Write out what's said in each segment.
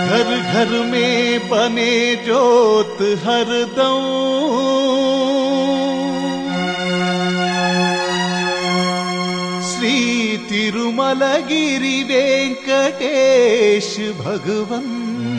घर घर में बने जोत हरदम, श्री तिरुमलगिरि वेंकटेश भगवन।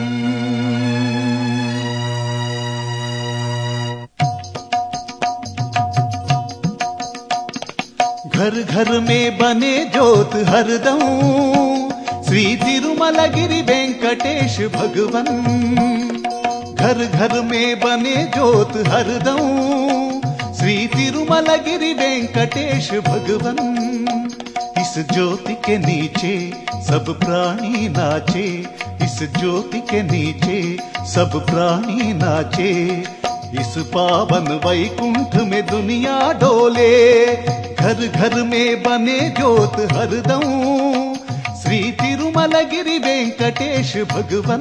घर घर में बने जोत हरदम, श्री तिरुमलगिरि वेंकटेश भगवन। घर घर में बने जोत हरदम, श्री तिरुमलगिरि वेंकटेश भगवन। इस ज्योति के नीचे सब प्राणी नाचे, इस ज्योति के नीचे सब प्राणी नाचे। इस पावन वैकुंठ में दुनिया डोले, घर घर में बने जोत हरदम, श्री तिरुमलगिरि वेंकटेश भगवन।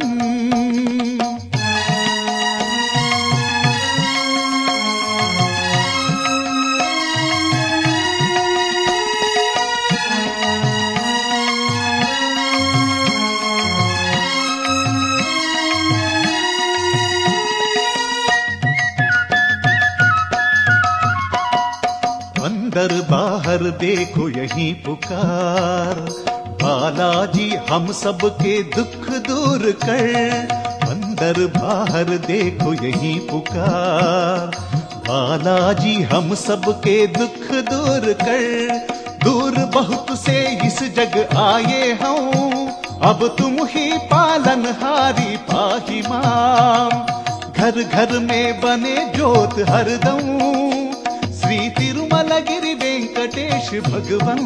अंदर बाहर देखो यही पुकार, बालाजी हम सब के दुख दूर कर। अंदर बाहर देखो यही पुकार, बालाजी हम सब के दुख दूर कर। दूर बहुत से इस जग आए हम, अब तुम ही पालनहारी पाही माम। घर घर में बने जोत हरदम, श्री तिरुमलगिरि वेंकटेश भगवन।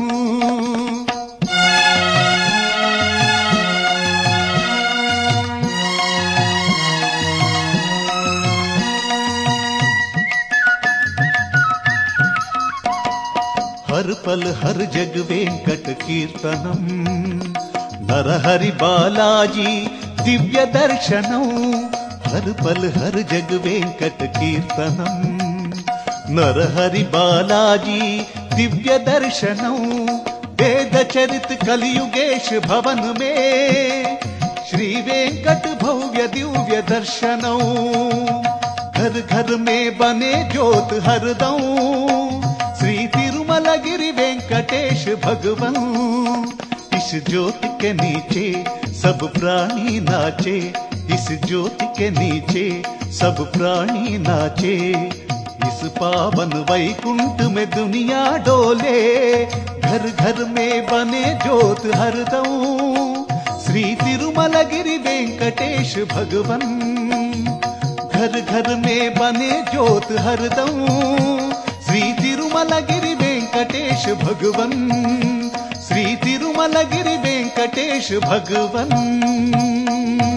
हर पल हर जग वेंकट कीर्तनम, नरहरि बालाजी दिव्य दर्शनम। हर पल हर जग वेंकट कीर्तनम, नरहरि बालाजी दिव्य दर्शनम। वेद चरित कलियुगेश भवन में, श्री वेंकट भव्य दिव्य दर्शनम। घर घर में बने जोत हरदम, श्री तिरुमलगिरि वेंकटेश भगवन। इस ज्योति के नीचे सब प्राणी नाचे, इस ज्योति के नीचे सब प्राणी नाचे। इस पावन वैकुंठ में दुनिया डोले, घर घर में बने जोत हरदम, श्री तिरुमलगिरि वेंकटेश भगवन। घर घर में बने जोत हरदम, श्री तिरुमलगिरि वेंकटेश भगवन, श्री तिरुमलगिरि वेंकटेश भगवन।